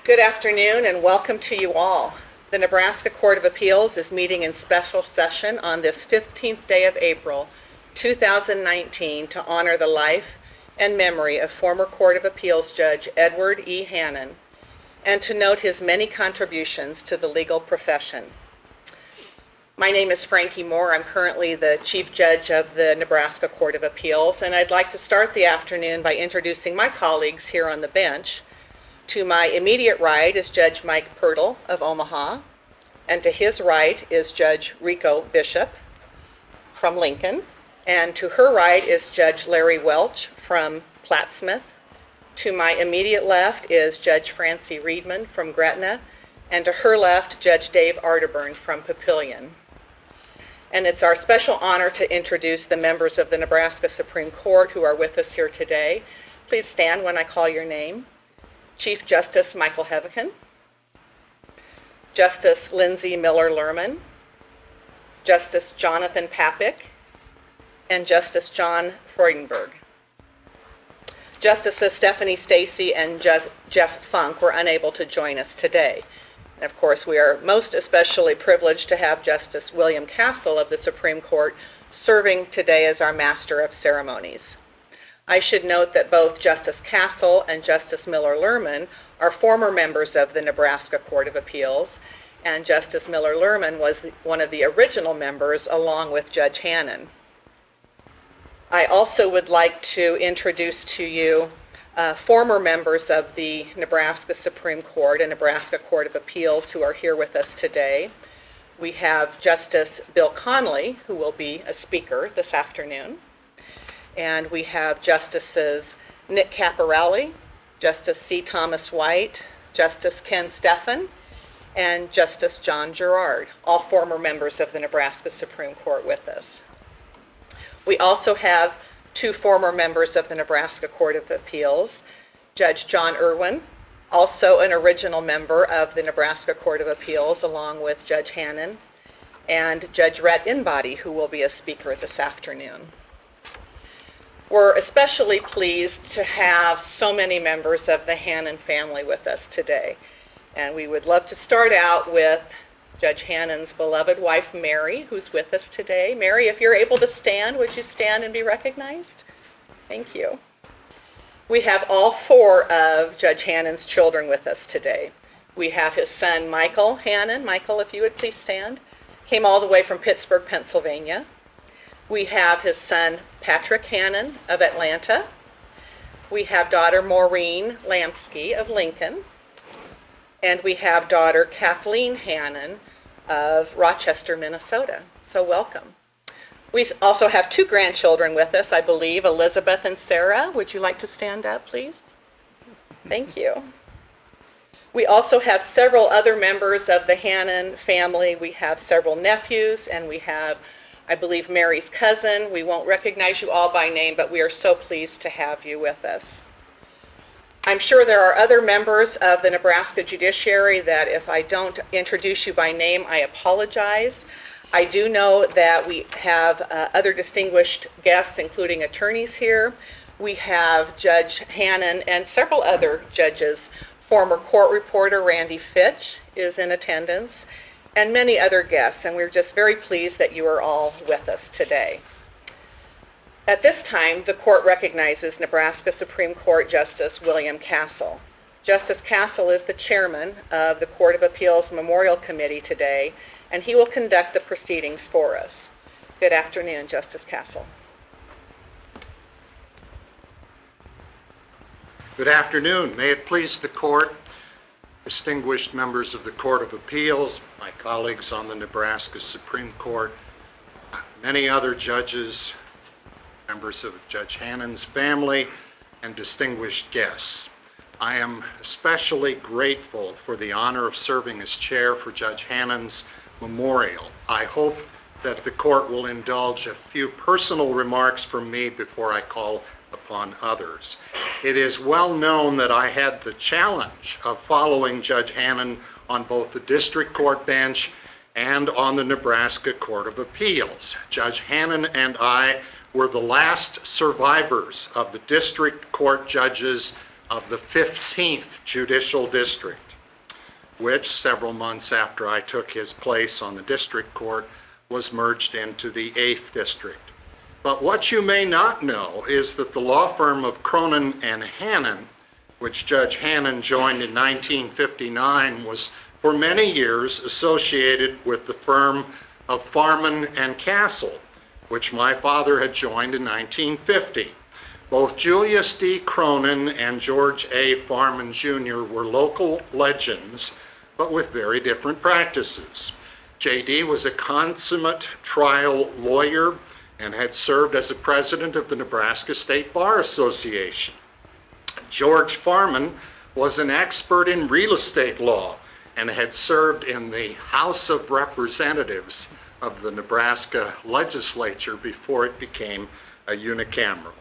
Good afternoon and welcome to you all. The Nebraska Court of Appeals is meeting in special session on this 15th day of April, 2019 to honor the life and memory of former Court of Appeals Judge Edward E. Hannon and to note his many contributions to the legal profession. My name is Frankie Moore. I'm currently the Chief Judge of the Nebraska Court of Appeals, and I'd like to start the afternoon by introducing my colleagues here on the bench. To my immediate right is Judge Mike Pirtle of Omaha, and to his right is Judge Rico Bishop from Lincoln, and to her right is Judge Larry Welch from Plattsmouth. To my immediate left is Judge Francie Riedman from Gretna, and to her left, Judge Dave Arterburn from Papillion. And it's our special honor to introduce the members of the Nebraska Supreme Court who are with us here today. Please stand when I call your name. Chief Justice Michael Heavican, Justice Lindsay Miller-Lerman, Justice Jonathan Papik, and Justice John Freudenberg. Justices Stephanie Stacy and Jeff Funk were unable to join us today. And of course, we are most especially privileged to have Justice William Castle of the Supreme Court serving today as our Master of Ceremonies. I should note that both Justice Castle and Justice Miller-Lerman are former members of the Nebraska Court of Appeals, and Justice Miller-Lerman was one of the original members along with Judge Hannon. I also would like to introduce to you former members of the Nebraska Supreme Court and Nebraska Court of Appeals who are here with us today. We have Justice Bill Connolly, who will be a speaker this afternoon. And we have Justices Nick Caporelli, Justice C. Thomas White, Justice Ken Steffen, and Justice John Gerard, all former members of the Nebraska Supreme Court with us. We also have two former members of the Nebraska Court of Appeals, Judge John Irwin, also an original member of the Nebraska Court of Appeals, along with Judge Hannon, and Judge Rhett Inbody, who will be a speaker this afternoon. We're especially pleased to have so many members of the Hannon family with us today. And we would love to start out with Judge Hannon's beloved wife, Mary, who's with us today. Mary, if you're able to stand, would you stand and be recognized? Thank you. We have all four of Judge Hannon's children with us today. We have his son, Michael Hannon. Michael, if you would please stand. Came all the way from Pittsburgh, Pennsylvania. We have his son, Patrick Hannon of Atlanta. We have daughter Maureen Lampsky of Lincoln. And we have daughter Kathleen Hannon of Rochester, Minnesota. So welcome. We also have two grandchildren with us, I believe, Elizabeth and Sarah. Would you like to stand up, please? Thank you. We also have several other members of the Hannon family. We have several nephews, and we have, I believe, Mary's cousin. We won't recognize you all by name, but we are so pleased to have you with us. I'm sure there are other members of the Nebraska judiciary that if I don't introduce you by name, I apologize. I do know that we have other distinguished guests, including attorneys here. We have Judge Hannon and several other judges. Former court reporter Randy Fitch is in attendance, and many other guests, and we're just very pleased that you are all with us today. At this time, the court recognizes Nebraska Supreme Court Justice William Castle. Justice Castle is the chairman of the Court of Appeals Memorial Committee today, and he will conduct the proceedings for us. Good afternoon, Justice Castle. Good afternoon. May it please the court, distinguished members of the Court of Appeals, my colleagues on the Nebraska Supreme Court, many other judges, members of Judge Hannon's family, and distinguished guests. I am especially grateful for the honor of serving as chair for Judge Hannon's memorial. I hope that the court will indulge a few personal remarks from me before I call upon others. It is well known that I had the challenge of following Judge Hannon on both the district court bench and on the Nebraska Court of Appeals. Judge Hannon and I were the last survivors of the district court judges of the 15th Judicial District. which several months after I took his place on the district court was merged into the 8th District. But what you may not know is that the law firm of Cronin and Hannon, which Judge Hannon joined in 1959, was for many years associated with the firm of Farman and Castle, which my father had joined in 1950. Both Julius D. Cronin and George A. Farman Jr. were local legends, but with very different practices. J.D. was a consummate trial lawyer and had served as a president of the Nebraska State Bar Association. George Farman was an expert in real estate law and had served in the House of Representatives of the Nebraska legislature before it became a unicameral.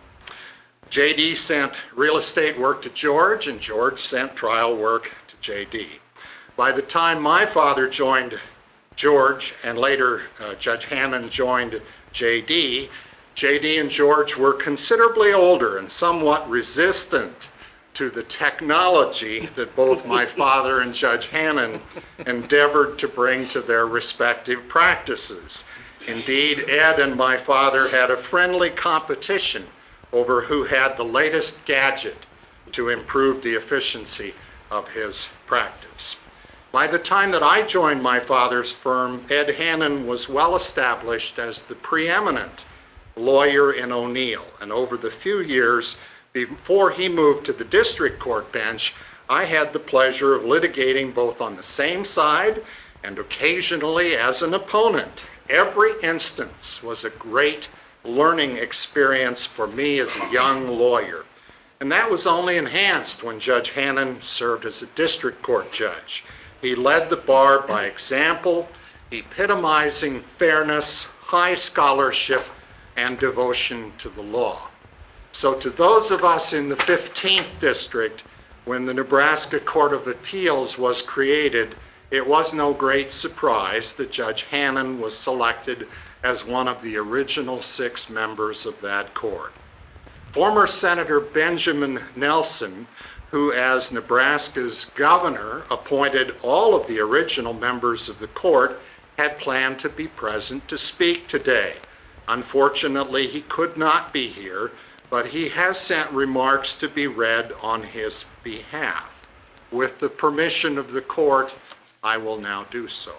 J.D. sent real estate work to George, and George sent trial work to J.D. By the time my father joined George, and later Judge Hannon joined J.D., J.D. and George were considerably older and somewhat resistant to the technology that both my father and Judge Hannon endeavored to bring to their respective practices. Indeed, Ed and my father had a friendly competition over who had the latest gadget to improve the efficiency of his practice. By the time that I joined my father's firm, Ed Hannon was well established as the preeminent lawyer in O'Neill, and over the few years before he moved to the district court bench, I had the pleasure of litigating both on the same side and occasionally as an opponent. Every instance was a great learning experience for me as a young lawyer. And that was only enhanced when Judge Hannon served as a district court judge. He led the bar by example, epitomizing fairness, high scholarship, and devotion to the law. So to those of us in the 15th District, when the Nebraska Court of Appeals was created, it was no great surprise that Judge Hannon was selected as one of the original 6 members of that court. Former Senator Benjamin Nelson, who as Nebraska's governor appointed all of the original members of the court, had planned to be present to speak today. Unfortunately, he could not be here, but he has sent remarks to be read on his behalf. With the permission of the court, I will now do so.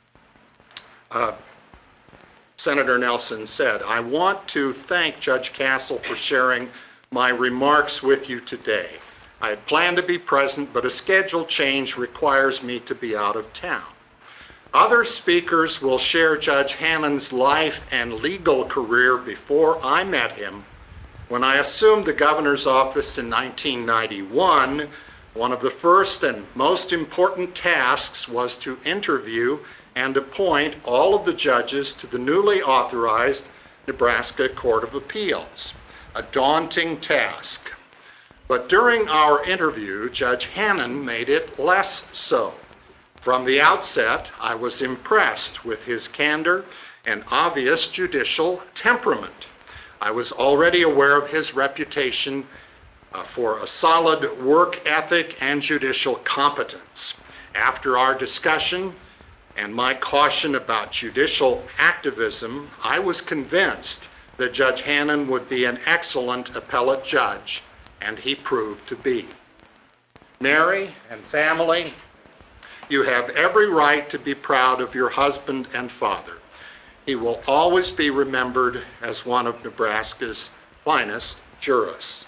Senator Nelson said, "I want to thank Judge Castle for sharing my remarks with you today. I had planned to be present, but a schedule change requires me to be out of town. Other speakers will share Judge Hannon's life and legal career before I met him. When I assumed the governor's office in 1991, one of the first and most important tasks was to interview and appoint all of the judges to the newly authorized Nebraska Court of Appeals, a daunting task. But during our interview, Judge Hannon made it less so. From the outset, I was impressed with his candor and obvious judicial temperament. I was already aware of his reputation for a solid work ethic and judicial competence. After our discussion and my caution about judicial activism, I was convinced that Judge Hannon would be an excellent appellate judge, and he proved to be. Mary and family, you have every right to be proud of your husband and father. He will always be remembered as one of Nebraska's finest jurists."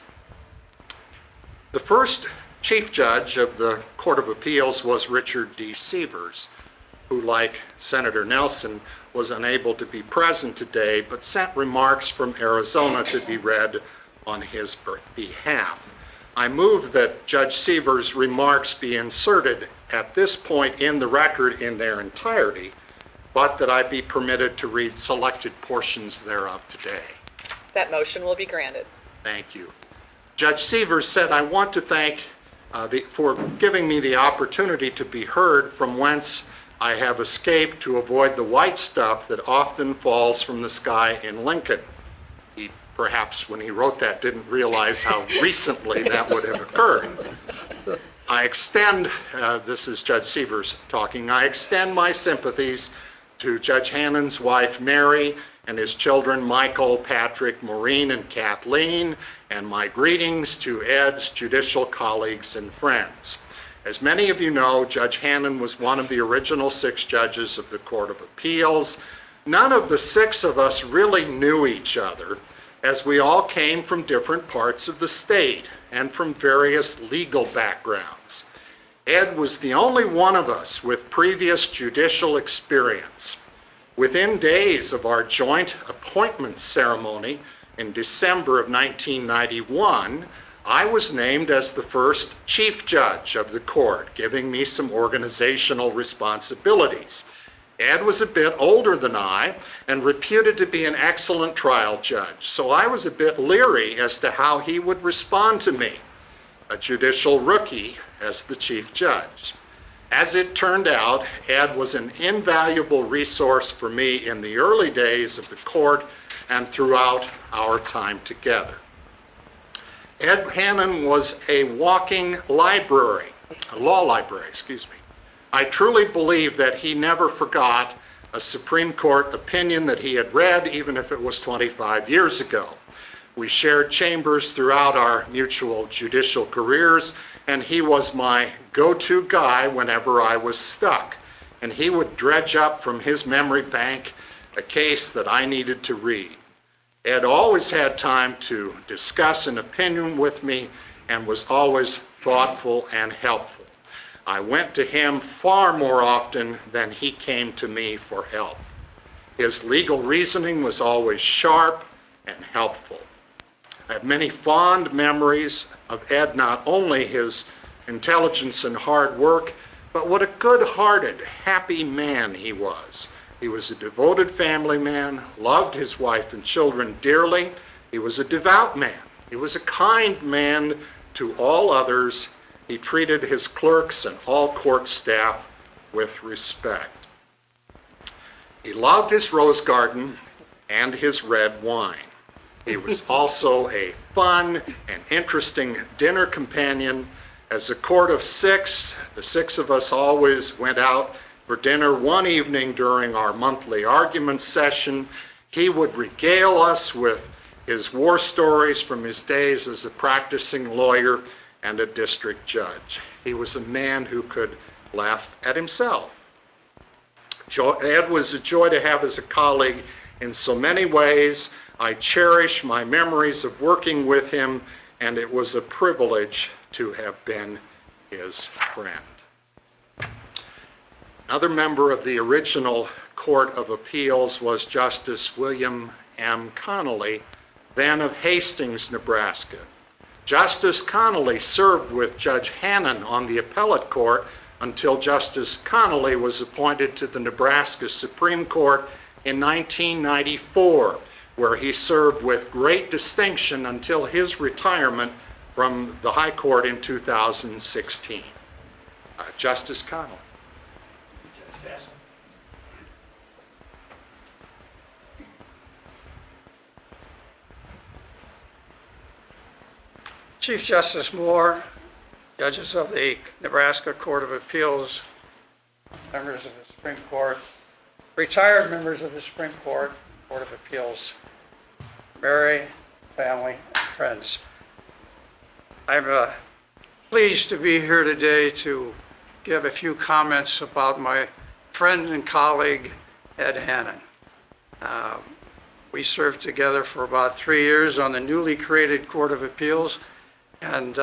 The first chief judge of the Court of Appeals was Richard D. Sievers, who, like Senator Nelson, was unable to be present today, but sent remarks from Arizona to be read on his behalf. I move that Judge Sievers' remarks be inserted at this point in the record in their entirety, but that I be permitted to read selected portions thereof today. That motion will be granted. Thank you. Judge Sievers said, "I want to thank for giving me the opportunity to be heard from whence I have escaped to avoid the white stuff that often falls from the sky in Lincoln." He perhaps, when he wrote that, didn't realize how recently that would have occurred. I extend, this is Judge Sievers talking, I extend my sympathies to Judge Hannon's wife, Mary, and his children, Michael, Patrick, Maureen, and Kathleen, and my greetings to Ed's judicial colleagues and friends. As many of you know, Judge Hannon was one of the original 6 judges of the Court of Appeals. None of the 6 of us really knew each other, as we all came from different parts of the state and from various legal backgrounds. Ed was the only one of us with previous judicial experience. Within days of our joint appointment ceremony in December of 1991, I was named as the first chief judge of the court, giving me some organizational responsibilities. Ed was a bit older than I and reputed to be an excellent trial judge, so I was a bit leery as to how he would respond to me, a judicial rookie, as the chief judge. As it turned out, Ed was an invaluable resource for me in the early days of the court and throughout our time together. Ed Hannon was a walking library, a law library, excuse me. I truly believe that he never forgot a Supreme Court opinion that he had read, even if it was 25 years ago. We shared chambers throughout our mutual judicial careers, and he was my go-to guy whenever I was stuck. And he would dredge up from his memory bank a case that I needed to read. Ed always had time to discuss an opinion with me and was always thoughtful and helpful. I went to him far more often than he came to me for help. His legal reasoning was always sharp and helpful. I have many fond memories of Ed, not only his intelligence and hard work, but what a good-hearted, happy man he was. He was a devoted family man, loved his wife and children dearly. He was a devout man. He was a kind man to all others. He treated his clerks and all court staff with respect. He loved his rose garden and his red wine. He was also a fun and interesting dinner companion. As a court of 6, the 6 of us always went out for dinner one evening during our monthly argument session. He would regale us with his war stories from his days as a practicing lawyer and a district judge. He was a man who could laugh at himself. Ed was a joy to have as a colleague in so many ways. I cherish my memories of working with him, and it was a privilege to have been his friend. Another member of the original Court of Appeals was Justice William M. Connolly, then of Hastings, Nebraska. Justice Connolly served with Judge Hannon on the appellate court until Justice Connolly was appointed to the Nebraska Supreme Court in 1994, where he served with great distinction until his retirement from the High Court in 2016. Justice Connolly. Chief Justice Moore, judges of the Nebraska Court of Appeals, members of the Supreme Court, retired members of the Supreme Court, Court of Appeals, Mary, family, and friends. I'm pleased to be here today to give a few comments about my friend and colleague, Ed Hannon. We served together for about 3 years on the newly created Court of Appeals, and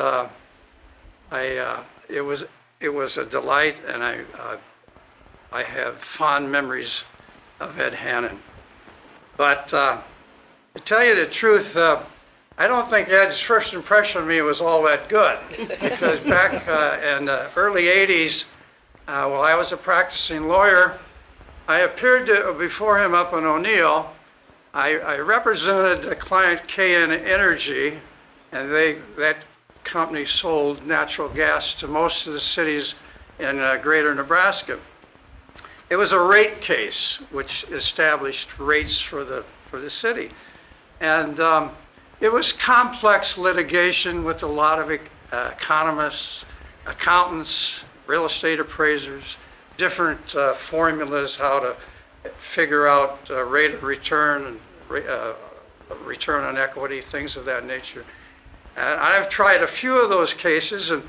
it was a delight, and I have fond memories of Ed Hannon. But to tell you the truth, I don't think Ed's first impression of me was all that good, because back in the early 80s, while I was a practicing lawyer, I appeared before him up in O'Neill. I represented the client KN Energy, and that company sold natural gas to most of the cities in greater Nebraska. It was a rate case which established rates for the city. And it was complex litigation with a lot of economists accountants, real estate appraisers, different formulas how to figure out rate of return and return on equity, things of that nature. And I've tried a few of those cases, and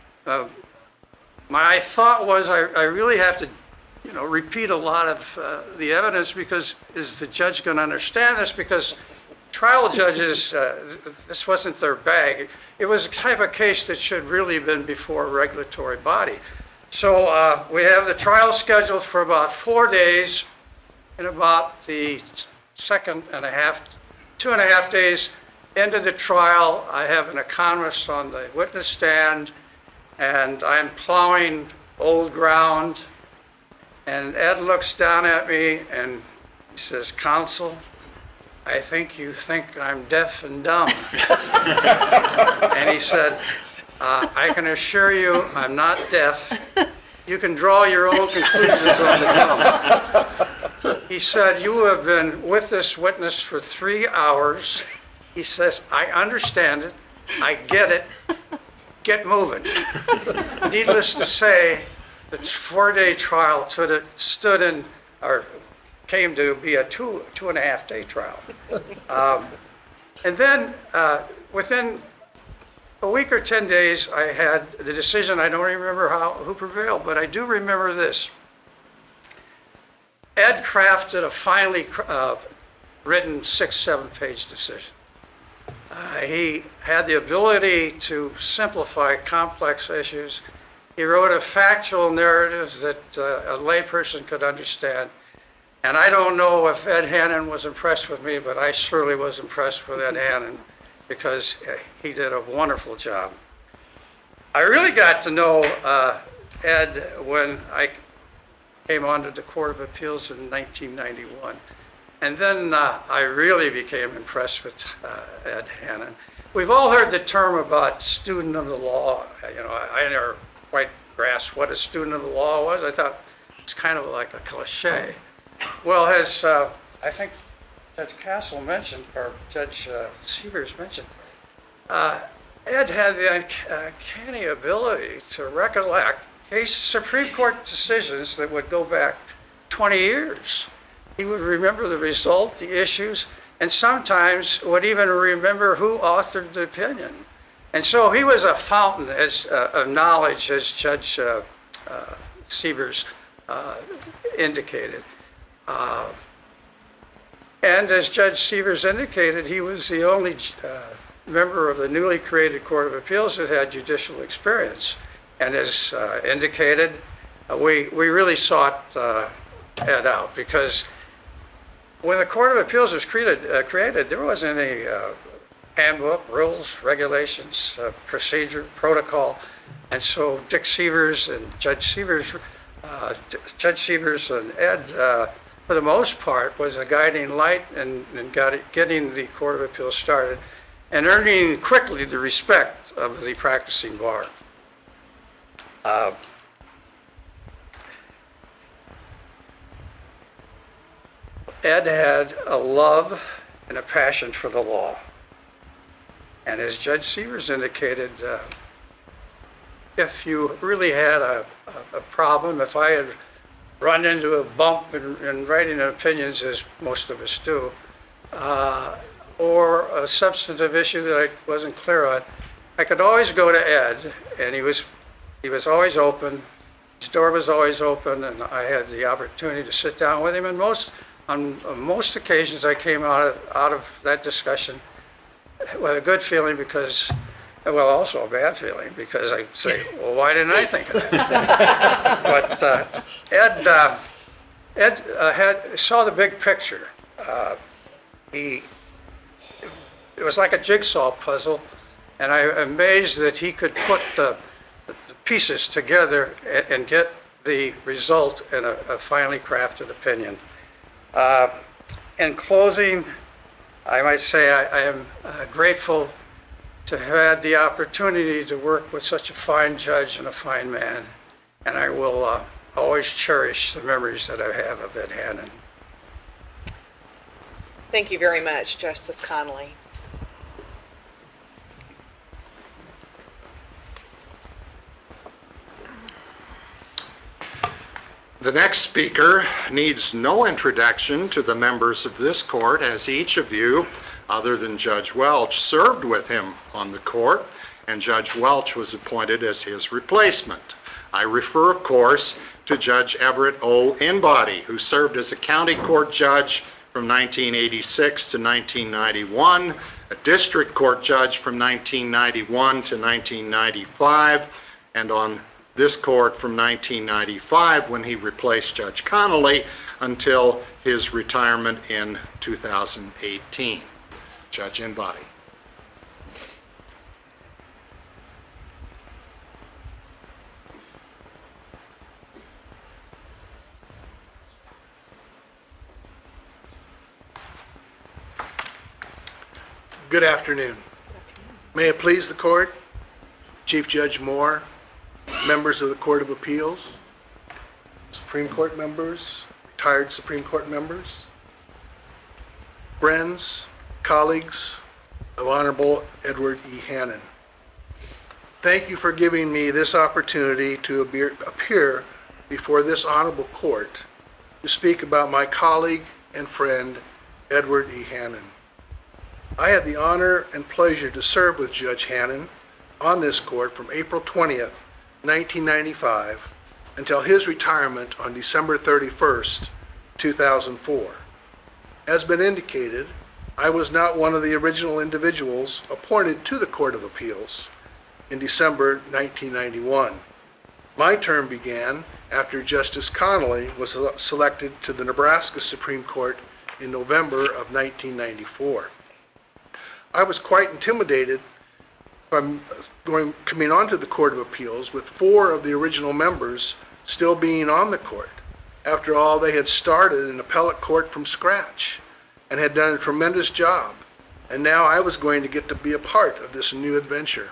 my thought was I really have to, repeat a lot of the evidence, because is the judge going to understand this? Because trial judges, this wasn't their bag. It was a type of case that should really have been before a regulatory body. So we have the trial scheduled for about 4 days. In about the 2.5 days into the trial, I have an economist on the witness stand, and I'm plowing old ground. And Ed looks down at me and he says, "Counsel, I think you think I'm deaf and dumb." And he said, "I can assure you I'm not deaf. You can draw your own conclusions on the dumb." He said, "You have been with this witness for 3 hours." He says, "I understand it. I get it. Get moving." Needless to say, the 4-day trial came to be a 2.5 day trial. And then within a week or 10 days, I had the decision. I don't remember who prevailed, but I do remember this. Ed crafted a finely written 6-7 page decision. He had the ability to simplify complex issues. He wrote a factual narrative that a layperson could understand. And I don't know if Ed Hannon was impressed with me, but I surely was impressed with Ed Hannon, because he did a wonderful job. I really got to know Ed when I came onto the Court of Appeals in 1991. And then I really became impressed with Ed Hannon. We've all heard the term about student of the law. I never quite grasped what a student of the law was. I thought it's kind of like a cliche. Well, as I think Judge Castle mentioned, or Judge Severs mentioned, Ed had the uncanny ability to recollect Supreme Court decisions that would go back 20 years. He would remember the result, the issues, and sometimes would even remember who authored the opinion. And so he was a fountain of knowledge, as Judge Severs indicated. And as Judge Severs indicated, he was the only member of the newly created Court of Appeals that had judicial experience. And as indicated, we really sought Ed out, because when the Court of Appeals was created, there wasn't any handbook, rules, regulations, procedure, protocol. And so Dick Severs and Judge Severs and Ed, for the most part, was a guiding light in getting the Court of Appeals started and earning quickly the respect of the practicing bar. Ed had a love and a passion for the law. And as Judge Severs indicated, if you really had a problem, if I had run into a bump in writing opinions, as most of us do, or a substantive issue that I wasn't clear on, I could always go to Ed, and he was always open. His door was always open, and I had the opportunity to sit down with him. And on most occasions, I came out of that discussion with a good feeling, because, well, also a bad feeling, because I say, well, why didn't I think of that? But Ed saw the big picture. It was like a jigsaw puzzle, and I'm amazed that he could put the pieces together and get the result in a finely crafted opinion. In closing, I might say I am grateful to have had the opportunity to work with such a fine judge and a fine man, and I will always cherish the memories that I have of Ed Hannon. Thank you very much, Justice Connolly. The next speaker needs no introduction to the members of this court, as each of you, other than Judge Welch, served with him on the court, and Judge Welch was appointed as his replacement. I refer, of course, to Judge Everett O. Inbody, who served as a county court judge from 1986 to 1991, a district court judge from 1991 to 1995, and on this court from 1995 when he replaced Judge Connolly until his retirement in 2018. Judge Inbody. Good afternoon. May it please the court, Chief Judge Moore, members of the Court of Appeals, Supreme Court members, retired Supreme Court members, friends, colleagues of Honorable Edward E. Hannon. Thank you for giving me this opportunity to appear before this honorable court to speak about my colleague and friend, Edward E. Hannon. I had the honor and pleasure to serve with Judge Hannon on this court from April 20th, 1995 until his retirement on December 31st, 2004. As been indicated, I was not one of the original individuals appointed to the Court of Appeals in December 1991. My term began after Justice Connolly was selected to the Nebraska Supreme Court in November of 1994. I was quite intimidated from coming onto the Court of Appeals with 4 of the original members still being on the court. After all, they had started an appellate court from scratch and had done a tremendous job, and now I was going to get to be a part of this new adventure.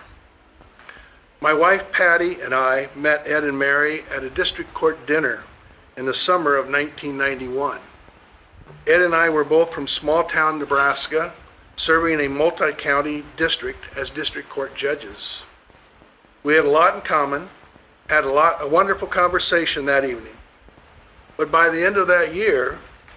My wife Patty and I met Ed and Mary at a district court dinner in the summer of 1991. Ed and I were both from small town Nebraska, serving a multi-county district as district court judges. We had a lot in common, had a wonderful conversation that evening. But by the end of that year,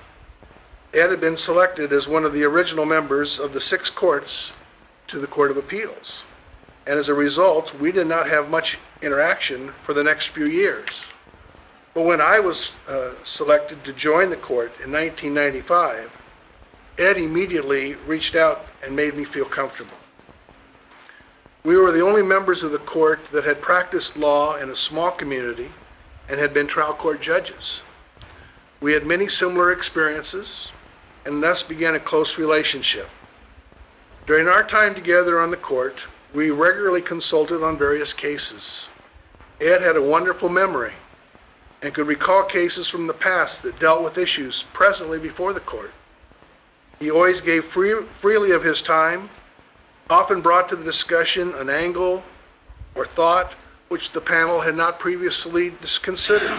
Ed had been selected as one of the original members of the 6 courts to the Court of Appeals. And as a result, we did not have much interaction for the next few years. But when I was selected to join the court in 1995, Ed immediately reached out and made me feel comfortable. We were the only members of the court that had practiced law in a small community and had been trial court judges. We had many similar experiences and thus began a close relationship. During our time together on the court, we regularly consulted on various cases. Ed had a wonderful memory and could recall cases from the past that dealt with issues presently before the court. He always gave freely of his time, often brought to the discussion an angle or thought which the panel had not previously considered.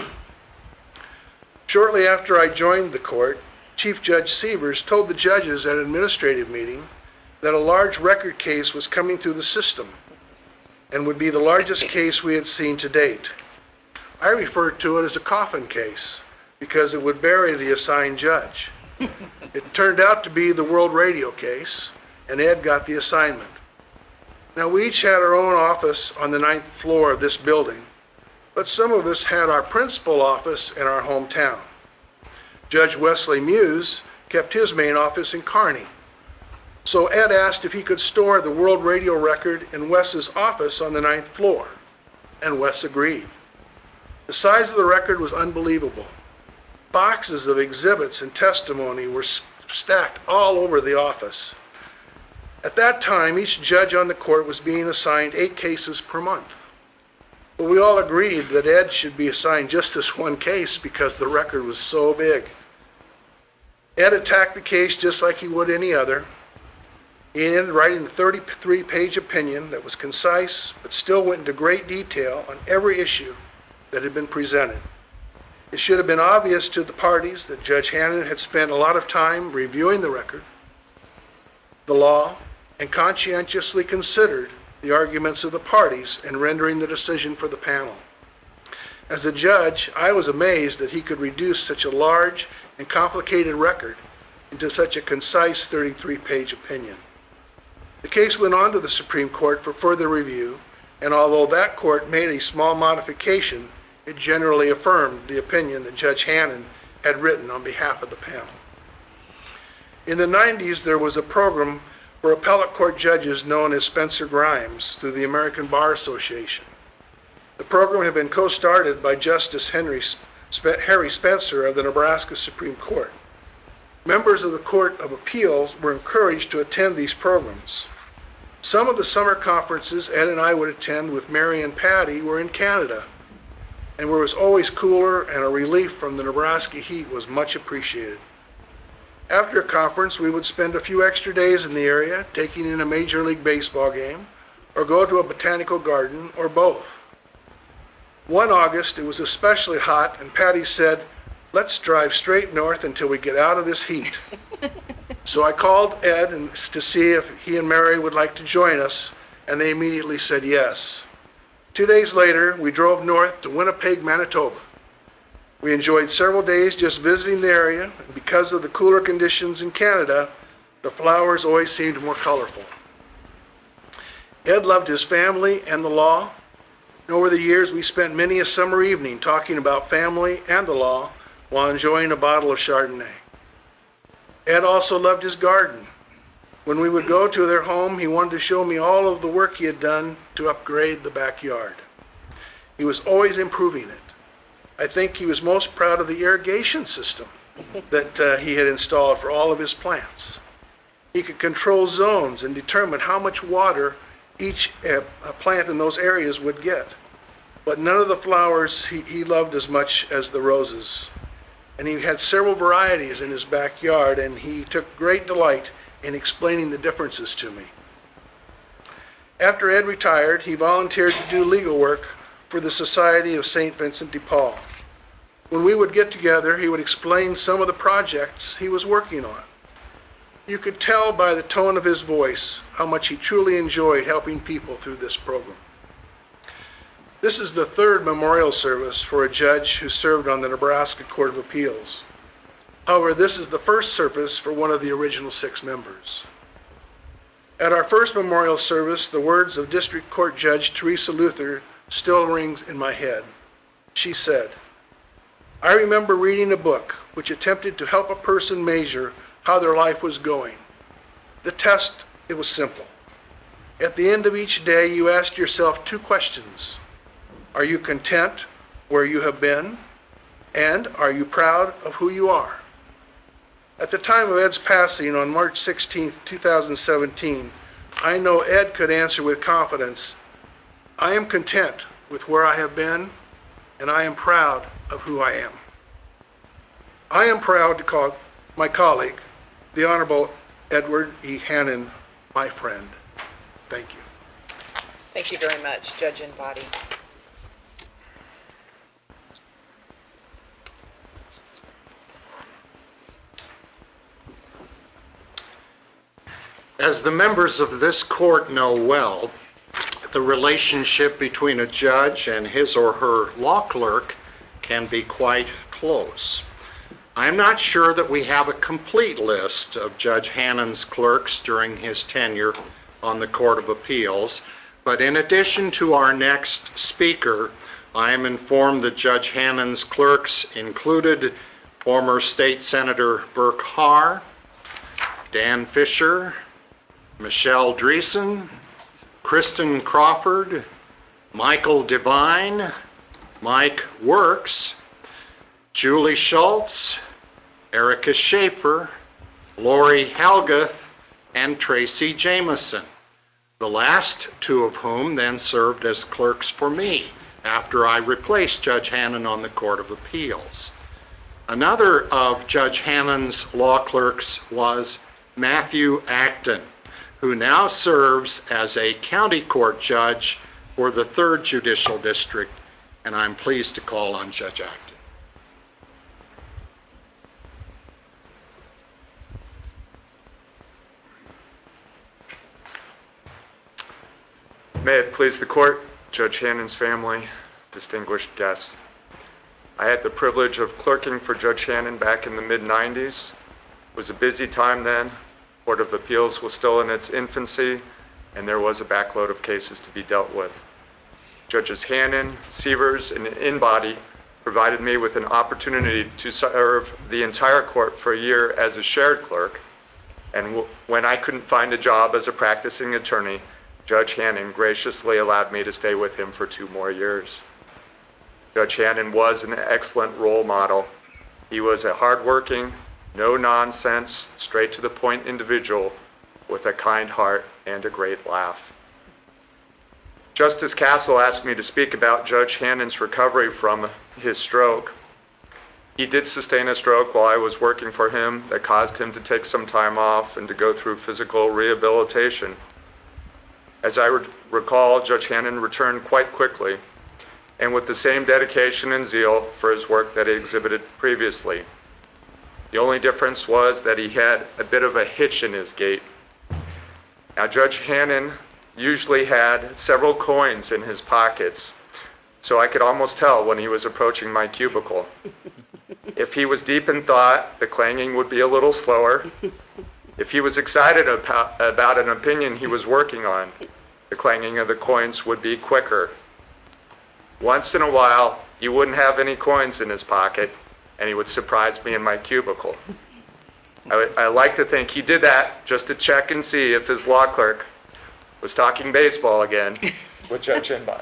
Shortly after I joined the court, Chief Judge Sievers told the judges at an administrative meeting that a large record case was coming through the system and would be the largest case we had seen to date. I referred to it as a coffin case because it would bury the assigned judge. It turned out to be the World Radio case, and Ed got the assignment. Now, we each had our own office on the 9th floor of this building, but some of us had our principal office in our hometown. Judge Wesley Muse kept his main office in Kearney. So Ed asked if he could store the World Radio record in Wes's office on the 9th floor, and Wes agreed. The size of the record was unbelievable. Boxes of exhibits and testimony were stacked all over the office. At that time, each judge on the court was being assigned 8 cases per month. But we all agreed that Ed should be assigned just this one case because the record was so big. Ed attacked the case just like he would any other. He ended writing a 33-page opinion that was concise, but still went into great detail on every issue that had been presented. It should have been obvious to the parties that Judge Hannon had spent a lot of time reviewing the record, the law, and conscientiously considered the arguments of the parties in rendering the decision for the panel. As a judge, I was amazed that he could reduce such a large and complicated record into such a concise 33-page opinion. The case went on to the Supreme Court for further review, and although that court made a small modification, it generally affirmed the opinion that Judge Hannon had written on behalf of the panel. In the 90s, there was a program for appellate court judges known as Spencer Grimes through the American Bar Association. The program had been co-started by Justice Harry Spencer of the Nebraska Supreme Court. Members of the Court of Appeals were encouraged to attend these programs. Some of the summer conferences Ed and I would attend with Mary and Patty were in Canada, and where it was always cooler and a relief from the Nebraska heat was much appreciated. After a conference, we would spend a few extra days in the area, taking in a Major League Baseball game, or go to a botanical garden, or both. One August, it was especially hot, and Patty said, "Let's drive straight north until we get out of this heat." So I called Ed to see if he and Mary would like to join us, and they immediately said yes. 2 days later, we drove north to Winnipeg, Manitoba. We enjoyed several days just visiting the area, and because of the cooler conditions in Canada, the flowers always seemed more colorful. Ed loved his family and the law, and over the years we spent many a summer evening talking about family and the law while enjoying a bottle of Chardonnay. Ed also loved his garden. When we would go to their home, he wanted to show me all of the work he had done to upgrade the backyard. He was always improving it. I think he was most proud of the irrigation system that he had installed for all of his plants. He could control zones and determine how much water each plant in those areas would get. But none of the flowers he loved as much as the roses. And he had several varieties in his backyard, and he took great delight in explaining the differences to me. After Ed retired, he volunteered to do legal work for the Society of St. Vincent de Paul. When we would get together, he would explain some of the projects he was working on. You could tell by the tone of his voice how much he truly enjoyed helping people through this program. This is the third memorial service for a judge who served on the Nebraska Court of Appeals. However, this is the first service for one of the original 6 members. At our first memorial service, the words of District Court Judge Teresa Luther still rings in my head. She said, "I remember reading a book which attempted to help a person measure how their life was going. The test, it was simple. At the end of each day, you asked yourself 2 questions. Are you content where you have been? And are you proud of who you are?" At the time of Ed's passing on March 16, 2017, I know Ed could answer with confidence, "I am content with where I have been, and I am proud of who I am." I am proud to call my colleague, the Honorable Edward E. Hannon, my friend. Thank you. Thank you very much, Judge Embody. As the members of this court know well, the relationship between a judge and his or her law clerk can be quite close. I am not sure that we have a complete list of Judge Hannon's clerks during his tenure on the Court of Appeals, but in addition to our next speaker, I am informed that Judge Hannon's clerks included former State Senator Burke Haar, Dan Fisher, Michelle Dreesen, Kristen Crawford, Michael Devine, Mike Works, Julie Schultz, Erica Schaefer, Lori Helgath, and Tracy Jameson, the last 2 of whom then served as clerks for me after I replaced Judge Hannon on the Court of Appeals. Another of Judge Hannon's law clerks was Matthew Acton, who now serves as a county court judge for the 3rd Judicial District, and I'm pleased to call on Judge Acton. May it please the court, Judge Hannon's family, distinguished guests. I had the privilege of clerking for Judge Hannon back in the mid-90s. It was a busy time then. Court of Appeals was still in its infancy, and there was a backload of cases to be dealt with. Judges Hannon, Sievers, and Inbody provided me with an opportunity to serve the entire court for a year as a shared clerk, and when I couldn't find a job as a practicing attorney, Judge Hannon graciously allowed me to stay with him for 2 more years. Judge Hannon was an excellent role model. He was a hardworking, no-nonsense, straight-to-the-point individual with a kind heart and a great laugh. Justice Castle asked me to speak about Judge Hannon's recovery from his stroke. He did sustain a stroke while I was working for him that caused him to take some time off and to go through physical rehabilitation. As I recall, Judge Hannon returned quite quickly and with the same dedication and zeal for his work that he exhibited previously. The only difference was that he had a bit of a hitch in his gait. Now, Judge Hannon usually had several coins in his pockets, so I could almost tell when he was approaching my cubicle. If he was deep in thought, the clanging would be a little slower. If he was excited about an opinion he was working on, the clanging of the coins would be quicker. Once in a while, he wouldn't have any coins in his pocket, and he would surprise me in my cubicle. I like to think he did that just to check and see if his law clerk was talking baseball again with Judge Inbody.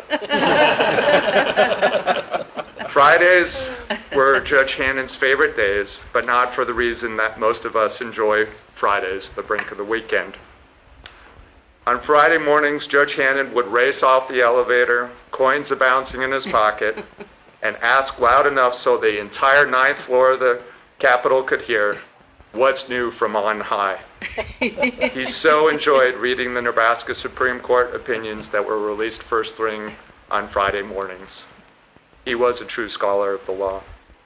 Fridays were Judge Hannon's favorite days, but not for the reason that most of us enjoy Fridays, the brink of the weekend. On Friday mornings, Judge Hannon would race off the elevator, coins a-bouncing in his pocket, and ask loud enough so the entire 9th floor of the Capitol could hear, "What's new from on high?" He so enjoyed reading the Nebraska Supreme Court opinions that were released first thing on Friday mornings. He was a true scholar of the law.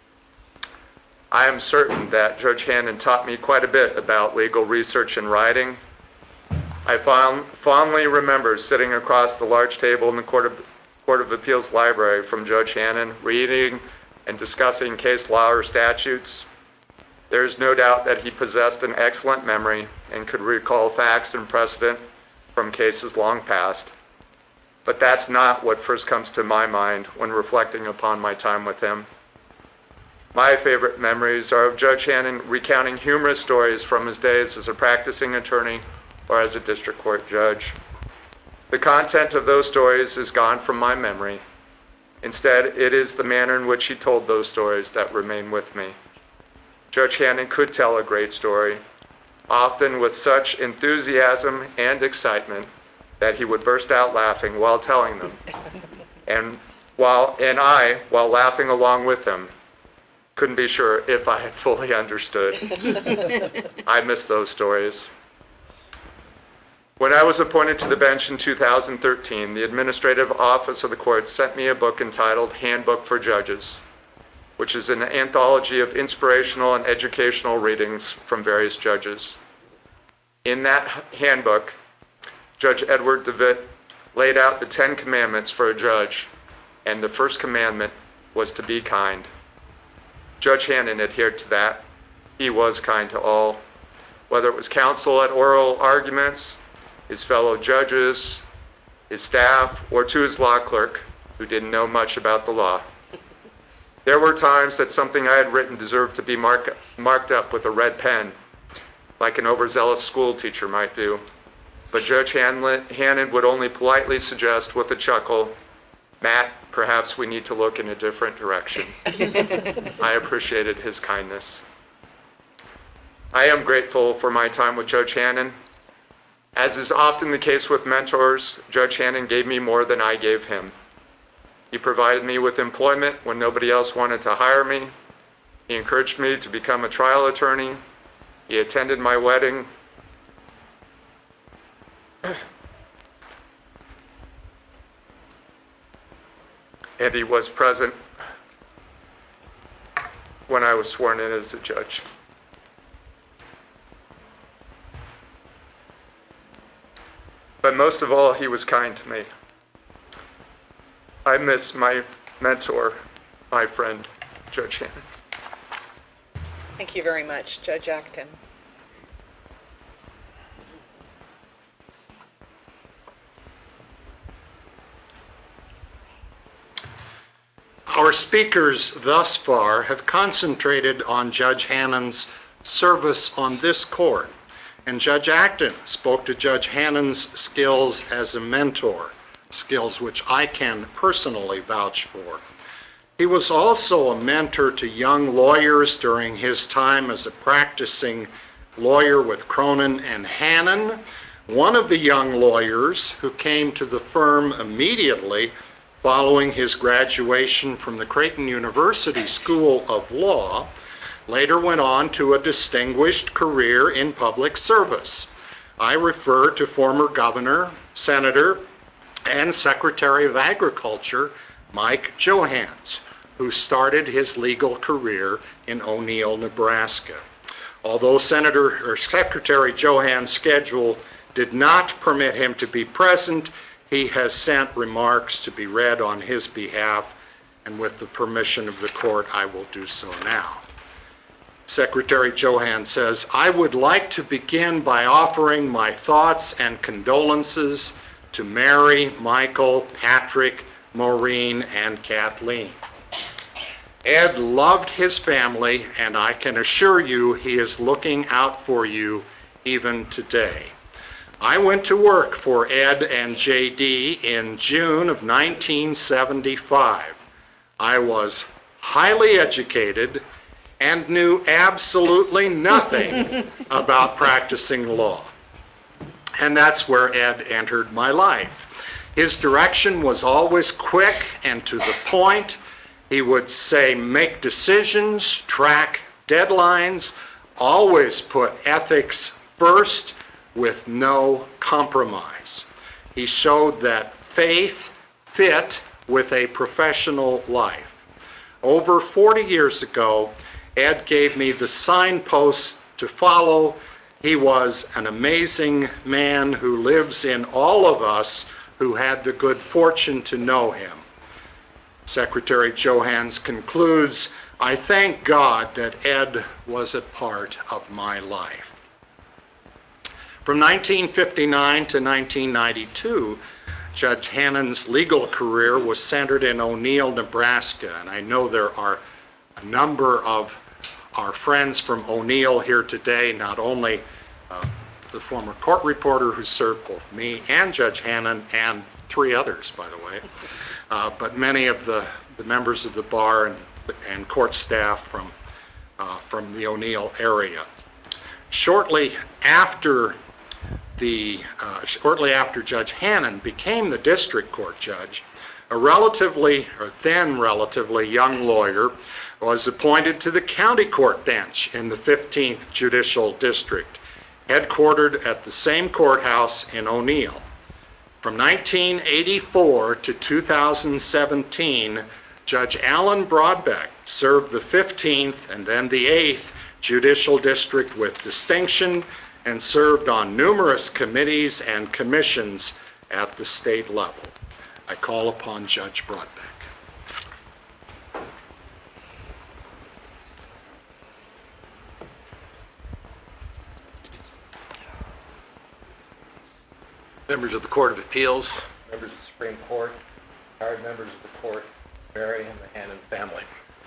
I am certain that Judge Hannon taught me quite a bit about legal research and writing. I fondly remember sitting across the large table in the Court of Appeals library from Judge Hannon, reading and discussing case law or statutes. There is no doubt that he possessed an excellent memory and could recall facts and precedent from cases long past. But that's not what first comes to my mind when reflecting upon my time with him. My favorite memories are of Judge Hannon recounting humorous stories from his days as a practicing attorney or as a district court judge. The content of those stories is gone from my memory. Instead, it is the manner in which he told those stories that remain with me. Judge Hannon could tell a great story, often with such enthusiasm and excitement that he would burst out laughing while telling them. And I, while laughing along with him, couldn't be sure if I had fully understood. I miss those stories. When I was appointed to the bench in 2013, the administrative office of the court sent me a book entitled Handbook for Judges, which is an anthology of inspirational and educational readings from various judges. In that handbook, Judge Edward DeWitt laid out the 10 commandments for a judge, and the first commandment was to be kind. Judge Hannon adhered to that. He was kind to all, whether it was counsel at oral arguments, his fellow judges, his staff, or to his law clerk, who didn't know much about the law. There were times that something I had written deserved to be marked up with a red pen, like an overzealous school teacher might do. But Judge Hannon would only politely suggest with a chuckle, "Matt, perhaps we need to look in a different direction." I appreciated his kindness. I am grateful for my time with Judge Hannon. As is often the case with mentors, Judge Hannon gave me more than I gave him. He provided me with employment when nobody else wanted to hire me. He encouraged me to become a trial attorney. He attended my wedding. And he was present when I was sworn in as a judge. But most of all, he was kind to me. I miss my mentor, my friend, Judge Hannon. Thank you very much, Judge Acton. Our speakers thus far have concentrated on Judge Hannon's service on this court, and Judge Acton spoke to Judge Hannon's skills as a mentor, skills which I can personally vouch for. He was also a mentor to young lawyers during his time as a practicing lawyer with Cronin and Hannon. One of the young lawyers who came to the firm immediately following his graduation from the Creighton University School of Law later went on to a distinguished career in public service. I refer to former Governor, Senator, and Secretary of Agriculture Mike Johanns, who started his legal career in O'Neill, Nebraska. Although Secretary Johanns' schedule did not permit him to be present, he has sent remarks to be read on his behalf, and with the permission of the court, I will do so now. Secretary Johanns says, "I would like to begin by offering my thoughts and condolences to Mary, Michael, Patrick, Maureen, and Kathleen. Ed loved his family, and I can assure you he is looking out for you even today. I went to work for Ed and JD in June of 1975. I was highly educated and knew absolutely nothing about practicing law. And that's where Ed entered my life. His direction was always quick and to the point. He would say, make decisions, track deadlines, always put ethics first with no compromise. He showed that faith fit with a professional life. Over 40 years ago, Ed gave me the signposts to follow. He was an amazing man who lives in all of us who had the good fortune to know him." Secretary Johanns concludes, "I thank God that Ed was a part of my life." From 1959 to 1992, Judge Hannon's legal career was centered in O'Neill, Nebraska, and I know there are a number of our friends from O'Neill here today, not only the former court reporter who served both me and Judge Hannon and 3 others, by the way, but many of the members of the bar and court staff from the O'Neill area. Shortly after Judge Hannon became the district court judge, a then relatively young lawyer was appointed to the county court bench in the 15th Judicial District, headquartered at the same courthouse in O'Neill. From 1984 to 2017, Judge Alan Broadbeck served the 15th and then the 8th Judicial District with distinction and served on numerous committees and commissions at the state level. I call upon Judge Broadbeck. Members of the Court of Appeals, members of the Supreme Court, retired members of the court, Mary and the Hannon family.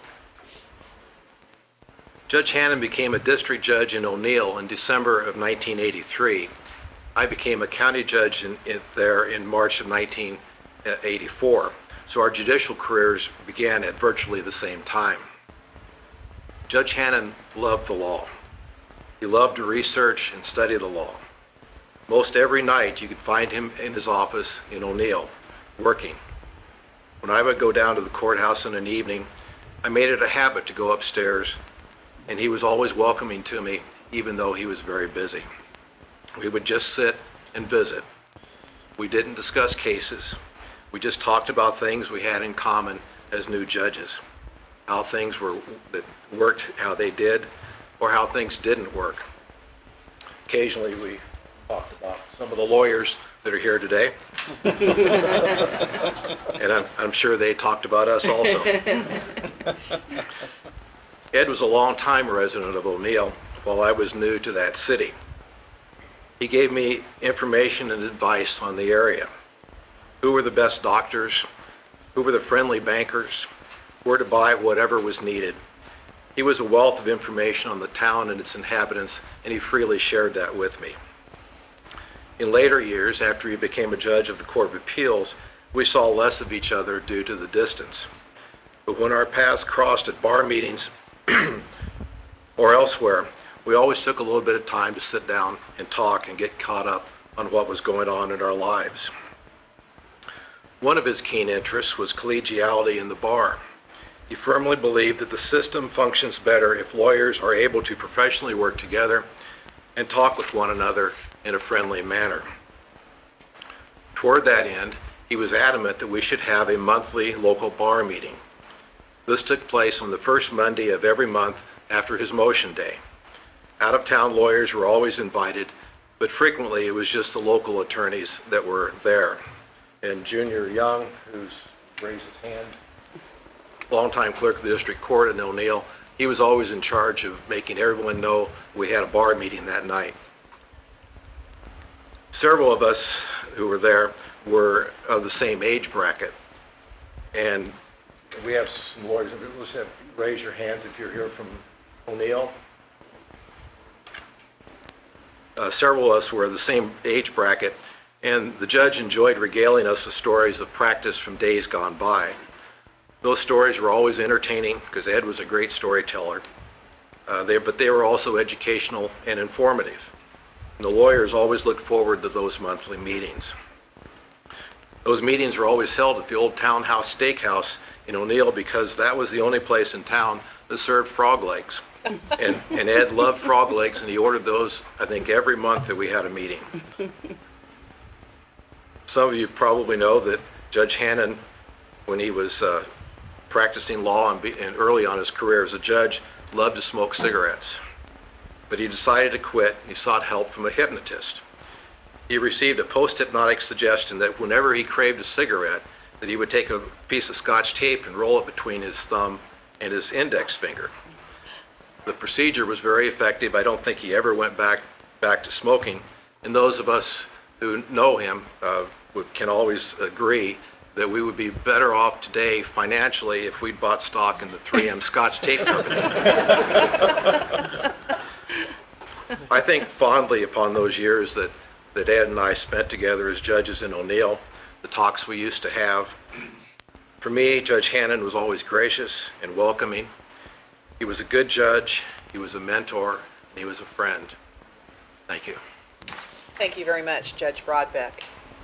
Judge Hannon became a district judge in O'Neill in December of 1983. I became a county judge there in March of 1984. So our judicial careers began at virtually the same time. Judge Hannon loved the law. He loved to research and study the law. Most every night you could find him in his office in O'Neill, working. When I would go down to the courthouse in an evening, I made it a habit to go upstairs, and he was always welcoming to me, even though he was very busy. We would just sit and visit. We didn't discuss cases. We just talked about things we had in common as new judges, how things that worked, how they did, or how things didn't work. Occasionally we talked about some of the lawyers that are here today. And I'm sure they talked about us also. Ed was a longtime resident of O'Neill while I was new to that city. He gave me information and advice on the area. Who were the best doctors? Who were the friendly bankers? Where to buy whatever was needed. He was a wealth of information on the town and its inhabitants, and he freely shared that with me. In later years, after he became a judge of the Court of Appeals, we saw less of each other due to the distance. But when our paths crossed at bar meetings or elsewhere, we always took a little bit of time to sit down and talk and get caught up on what was going on in our lives. One of his keen interests was collegiality in the bar. He firmly believed that the system functions better if lawyers are able to professionally work together and talk with one another in a friendly manner. Toward that end, he was adamant that we should have a monthly local bar meeting. This took place on the first Monday of every month after his motion day. Out-of-town lawyers were always invited, but frequently it was just the local attorneys that were there. And Junior Young, who's raised his hand, longtime clerk of the district court in O'Neill, he was always in charge of making everyone know we had a bar meeting that night. Several of us who were there were of the same age bracket, and we have some lawyers. Raise your hands if you're here from O'Neill. Several of us were the same age bracket, and the judge enjoyed regaling us with stories of practice from days gone by. Those stories were always entertaining because Ed was a great storyteller, but they were also educational and informative. And the lawyers always looked forward to those monthly meetings. Those meetings were always held at the old Townhouse Steakhouse in O'Neill because that was the only place in town that served frog legs. And Ed loved frog legs, and he ordered those, I think, every month that we had a meeting. Some of you probably know that Judge Hannon, when he was practicing law and early on his career as a judge, loved to smoke cigarettes. But he decided to quit, and he sought help from a hypnotist. He received a post-hypnotic suggestion that whenever he craved a cigarette, that he would take a piece of Scotch tape and roll it between his thumb and his index finger. The procedure was very effective. I don't think he ever went back to smoking. And those of us who know him can always agree that we would be better off today financially if we'd bought stock in the 3M Scotch Tape Company. I think fondly upon those years that Ed and I spent together as judges in O'Neill, the talks we used to have. For me, Judge Hannon was always gracious and welcoming. He was a good judge, he was a mentor, and he was a friend. Thank you. Thank you very much, Judge Broadbeck.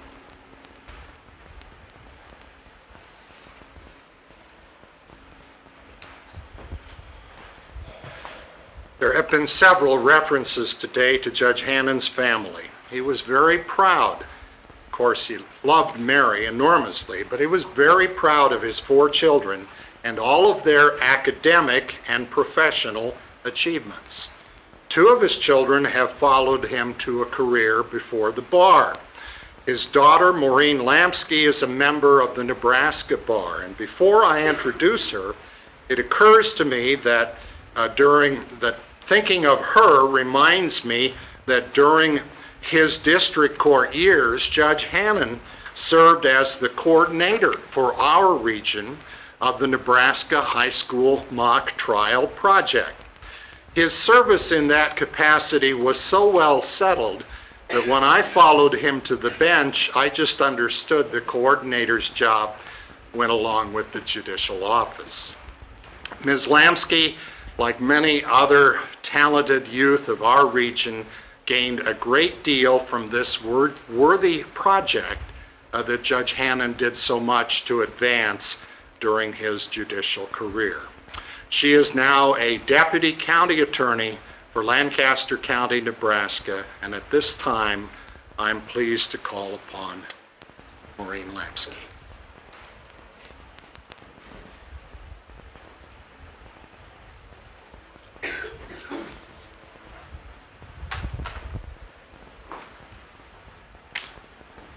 There have been several references today to Judge Hannon's family. He was very proud. Of course, he loved Mary enormously, but he was very proud of his 4 children and all of their academic and professional achievements. 2 of his children have followed him to a career before the bar. His daughter, Maureen Lamsky, is a member of the Nebraska Bar, and before I introduce her, it occurs to me that thinking of her reminds me that during his district court years, Judge Hannon served as the coordinator for our region of the Nebraska High School Mock Trial Project. His service in that capacity was so well settled that when I followed him to the bench, I just understood the coordinator's job went along with the judicial office. Ms. Lamsky, like many other talented youth of our region, gained a great deal from this worthy project that Judge Hannon did so much to advance during his judicial career. She is now a deputy county attorney for Lancaster County, Nebraska, and at this time, I'm pleased to call upon Maureen Lamsky.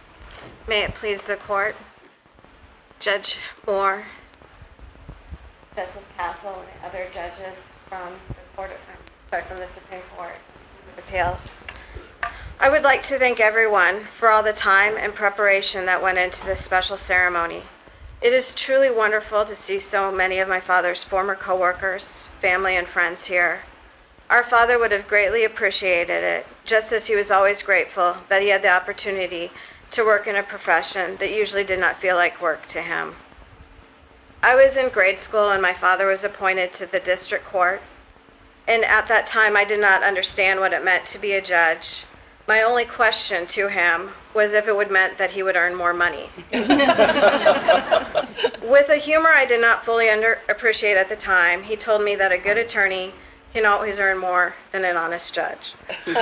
May it please the court, Judge Moore, Justice Castle and the other judges from the Supreme Court of Appeals. I would like to thank everyone for all the time and preparation that went into this special ceremony. It is truly wonderful to see so many of my father's former coworkers, family, and friends here. Our father would have greatly appreciated it, just as he was always grateful that he had the opportunity to work in a profession that usually did not feel like work to him. I was in grade school and my father was appointed to the district court, and at that time I did not understand what it meant to be a judge. My only question to him was if it would meant that he would earn more money. With a humor I did not fully appreciate at the time, he told me that a good attorney can always earn more than an honest judge.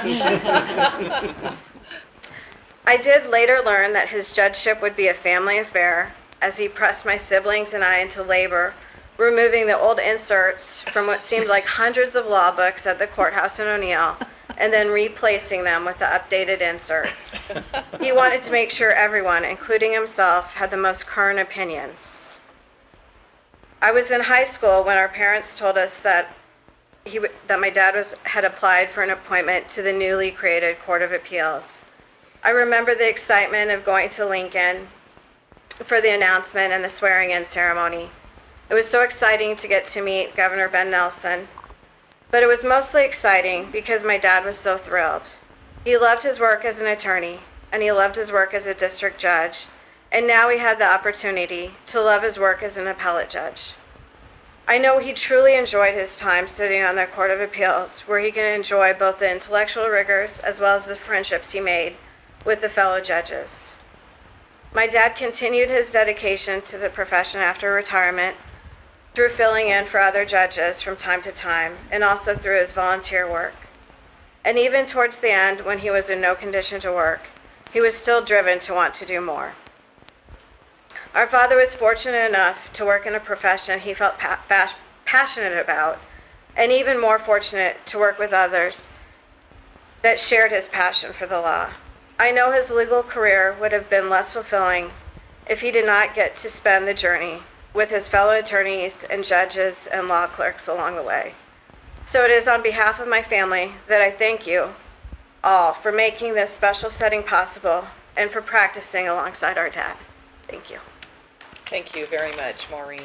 I did later learn that his judgeship would be a family affair as he pressed my siblings and I into labor, removing the old inserts from what seemed like hundreds of law books at the courthouse in O'Neill, and then replacing them with the updated inserts. He wanted to make sure everyone, including himself, had the most current opinions. I was in high school when our parents told us that my dad had applied for an appointment to the newly created Court of Appeals. I remember the excitement of going to Lincoln for the announcement and the swearing-in ceremony. It was so exciting to get to meet Governor Ben Nelson, but it was mostly exciting because my dad was so thrilled. He loved his work as an attorney, and he loved his work as a district judge, and now he had the opportunity to love his work as an appellate judge. I know he truly enjoyed his time sitting on the Court of Appeals, where he can enjoy both the intellectual rigors as well as the friendships he made with the fellow judges. My dad continued his dedication to the profession after retirement through filling in for other judges from time to time, and also through his volunteer work. And even towards the end, when he was in no condition to work, he was still driven to want to do more. Our father was fortunate enough to work in a profession he felt passionate about, and even more fortunate to work with others that shared his passion for the law. I know his legal career would have been less fulfilling if he did not get to spend the journey with his fellow attorneys and judges and law clerks along the way. So it is on behalf of my family that I thank you all for making this special setting possible and for practicing alongside our dad. Thank you. Thank you very much, Maureen.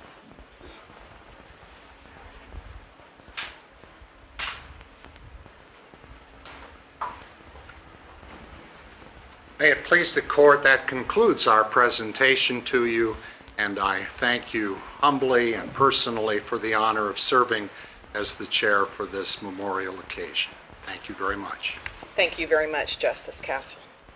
May it please the court, that concludes our presentation to you, and I thank you humbly and personally for the honor of serving as the chair for this memorial occasion. Thank you very much. Thank you very much, Justice Castle.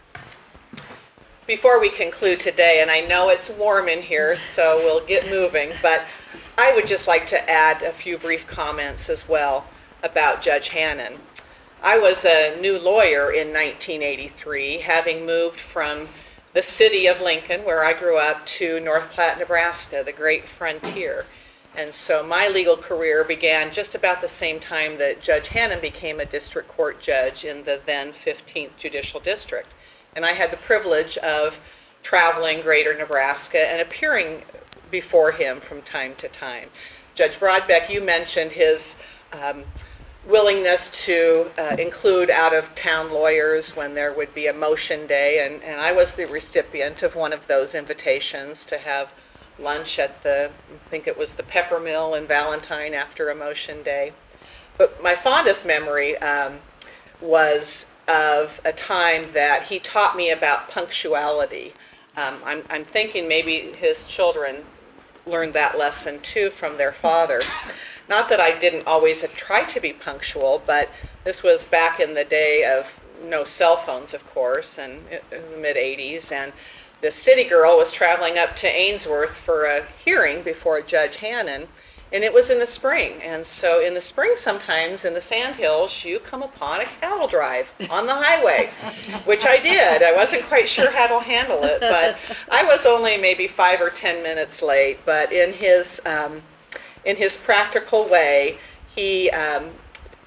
Before we conclude today, and I know it's warm in here, so we'll get moving, but I would just like to add a few brief comments as well about Judge Hannon. I was a new lawyer in 1983, having moved from the city of Lincoln, where I grew up, to North Platte, Nebraska, the great frontier. And so my legal career began just about the same time that Judge Hannon became a district court judge in the then 15th Judicial District. And I had the privilege of traveling greater Nebraska and appearing before him from time to time. Judge Broadbeck, you mentioned his willingness to include out-of-town lawyers when there would be a motion day, and I was the recipient of one of those invitations to have lunch at I think it was the Pepper Mill in Valentine after a motion day. But my fondest memory was of a time that he taught me about punctuality. I'm thinking maybe his children learned that lesson too from their father. Not that I didn't always try to be punctual, but this was back in the day of no cell phones, of course, and in the mid-'80s, and the city girl was traveling up to Ainsworth for a hearing before Judge Hannon, and it was in the spring. And so in the spring sometimes in the Sandhills, you come upon a cattle drive on the highway, which I did. I wasn't quite sure how to handle it, but I was only maybe 5 or 10 minutes late, but in his practical way, he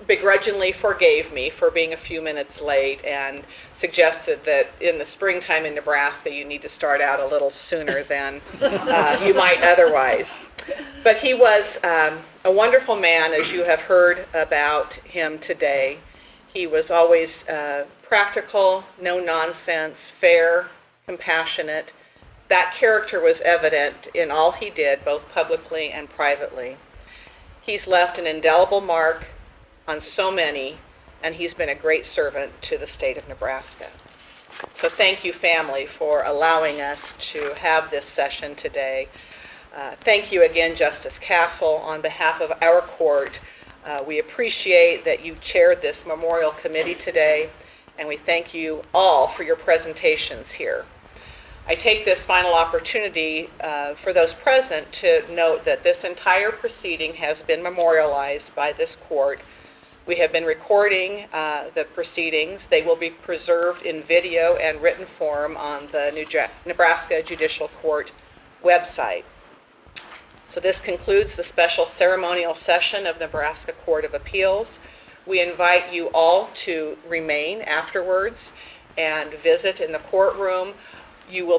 begrudgingly forgave me for being a few minutes late and suggested that in the springtime in Nebraska, you need to start out a little sooner than you might otherwise. But he was a wonderful man, as you have heard about him today. He was always practical, no nonsense, fair, compassionate. That character was evident in all he did, both publicly and privately. He's left an indelible mark on so many, and he's been a great servant to the state of Nebraska. So thank you, family, for allowing us to have this session today. Thank you again, Justice Castle. On behalf of our court, we appreciate that you chaired this memorial committee today, and we thank you all for your presentations here. I take this final opportunity for those present to note that this entire proceeding has been memorialized by this court. We have been recording the proceedings. They will be preserved in video and written form on the Nebraska Judicial Court website. So this concludes the special ceremonial session of the Nebraska Court of Appeals. We invite you all to remain afterwards and visit in the courtroom. You will